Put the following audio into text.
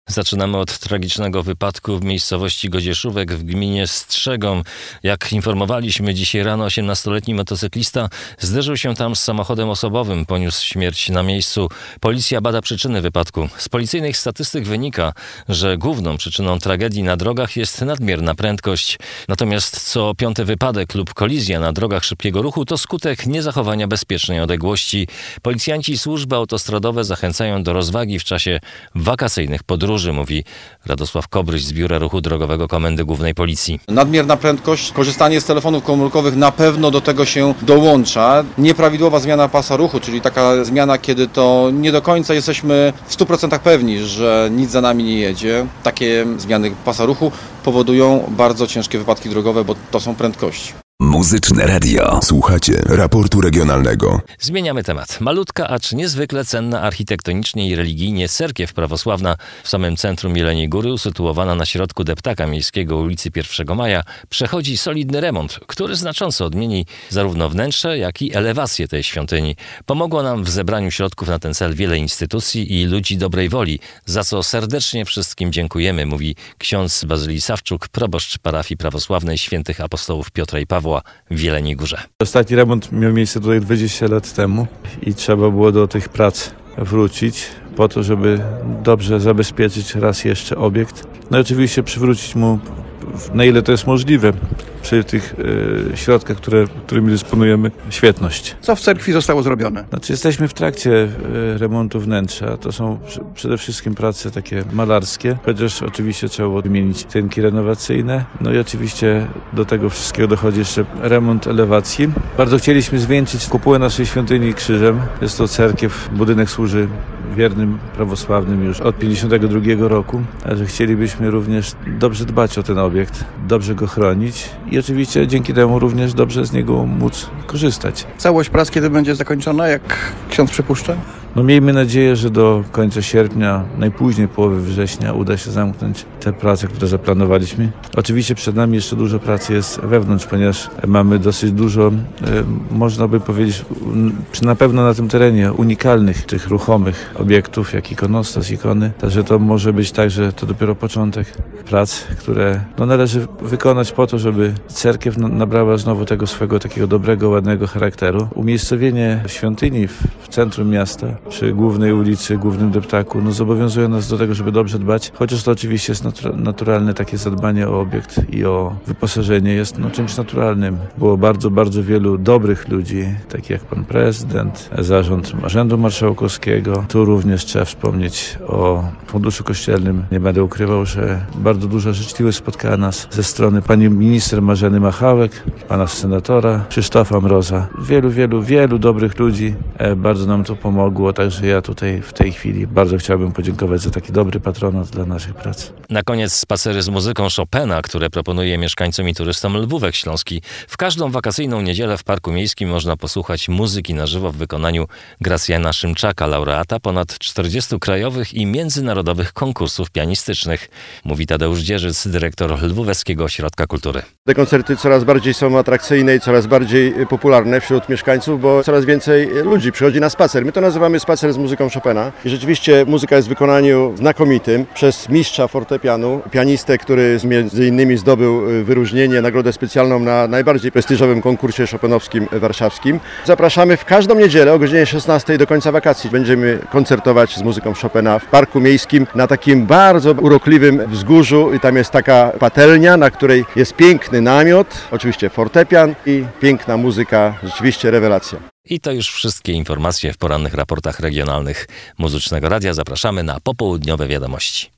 Zaczynamy od tragicznego wypadku w miejscowości Godzieszówek w gminie Strzegom. Jak informowaliśmy dzisiaj rano, 18-letni motocyklista zderzył się tam z samochodem osobowym. Poniósł śmierć na miejscu. Policja bada przyczyny wypadku. Z policyjnych statystyk wynika, że główną przyczyną tragedii na drogach jest nadmierna prędkość. Natomiast co piąty wypadek lub kolizja na drogach szybkiego ruchu to skutek niezachowania bezpiecznej odległości. Policjanci i służby autostradowe zachęcają do rozwagi w czasie wakacyjnych podróży, mówi Radosław Kobryś z Biura Ruchu Drogowego Komendy Głównej Policji. Nadmierna prędkość, korzystanie z telefonów komórkowych na pewno do tego się dołącza. Nieprawidłowa zmiana pasa ruchu, czyli taka zmiana, kiedy to nie do końca jesteśmy w 100% pewni, że nic za nami nie jedzie. Takie zmiany pasa ruchu powodują bardzo ciężkie wypadki drogowe, bo to są prędkości. Muzyczne Radio. Słuchacie raportu regionalnego. Zmieniamy temat. Malutka, acz niezwykle cenna architektonicznie i religijnie cerkiew prawosławna w samym centrum Jeleniej Góry, usytuowana na środku deptaka miejskiego ulicy 1 Maja, przechodzi solidny remont, który znacząco odmieni zarówno wnętrze, jak i elewację tej świątyni. Pomogło nam w zebraniu środków na ten cel wiele instytucji i ludzi dobrej woli, za co serdecznie wszystkim dziękujemy, mówi ksiądz Bazylii Sawczuk, proboszcz parafii prawosławnej Świętych Apostołów Piotra i Pawła w Jeleniej Górze. Ostatni remont miał miejsce tutaj 20 lat temu i trzeba było do tych prac wrócić po to, żeby dobrze zabezpieczyć raz jeszcze obiekt. No i oczywiście przywrócić mu, na ile to jest możliwe, przy tych środkach, którymi dysponujemy, świetność. Co w cerkwi zostało zrobione? Znaczy, jesteśmy w trakcie remontu wnętrza. To są przede wszystkim prace takie malarskie, chociaż oczywiście trzeba było wymienić tynki renowacyjne. No i oczywiście do tego wszystkiego dochodzi jeszcze remont elewacji. Bardzo chcieliśmy zwieńczyć kopułę naszej świątyni krzyżem. Jest to cerkiew, budynek służy wiernym prawosławnym już od 1952 roku, a że chcielibyśmy również dobrze dbać o ten obiekt, dobrze go chronić i oczywiście dzięki temu również dobrze z niego móc korzystać. Całość prac kiedy będzie zakończona, jak ksiądz przypuszcza? No miejmy nadzieję, że do końca sierpnia, najpóźniej połowy września uda się zamknąć te prace, które zaplanowaliśmy. Oczywiście przed nami jeszcze dużo pracy jest wewnątrz, ponieważ mamy dosyć dużo, można by powiedzieć, na pewno na tym terenie unikalnych, tych ruchomych obiektów, jak ikonostas, ikony. Także to może być tak, że to dopiero początek prac, które należy wykonać po to, żeby cerkiew nabrała znowu tego swego takiego dobrego, ładnego charakteru. Umiejscowienie świątyni w centrum miasta, przy głównej ulicy, głównym deptaku, zobowiązuje nas do tego, żeby dobrze dbać, chociaż to oczywiście jest naturalne takie zadbanie o obiekt i o wyposażenie jest czymś naturalnym. Było bardzo, bardzo wielu dobrych ludzi, takich jak pan prezydent, zarząd Urzędu Marszałkowskiego. Tu również trzeba wspomnieć o Funduszu Kościelnym. Nie będę ukrywał, że bardzo duża życzliwość spotkała nas ze strony pani minister Marzeny Machałek, pana senatora Krzysztofa Mroza. Wielu dobrych ludzi. Bardzo nam to pomogło. Także ja tutaj w tej chwili bardzo chciałbym podziękować za taki dobry patronat dla naszych prac. Na koniec spacery z muzyką Chopina, które proponuje mieszkańcom i turystom Lwówek Śląski. W każdą wakacyjną niedzielę w Parku Miejskim można posłuchać muzyki na żywo w wykonaniu Gracjana Szymczaka, laureata ponad 40 krajowych i międzynarodowych konkursów pianistycznych, mówi Tadeusz Dzierżyc, dyrektor Lwóweckiego Ośrodka Kultury. Te koncerty coraz bardziej są atrakcyjne i coraz bardziej popularne wśród mieszkańców, bo coraz więcej ludzi przychodzi na spacer. My to nazywamy spacer z muzyką Chopina i rzeczywiście muzyka jest w wykonaniu znakomitym przez mistrza fortepianu, pianistę, który między innymi zdobył wyróżnienie, nagrodę specjalną na najbardziej prestiżowym konkursie chopinowskim warszawskim. Zapraszamy w każdą niedzielę o godzinie 16 do końca wakacji. Będziemy koncertować z muzyką Chopina w Parku Miejskim na takim bardzo urokliwym wzgórzu i tam jest taka patelnia, na której jest piękny namiot, oczywiście fortepian i piękna muzyka, rzeczywiście rewelacja. I to już wszystkie informacje w porannych raportach regionalnych Muzycznego Radia. Zapraszamy na popołudniowe wiadomości.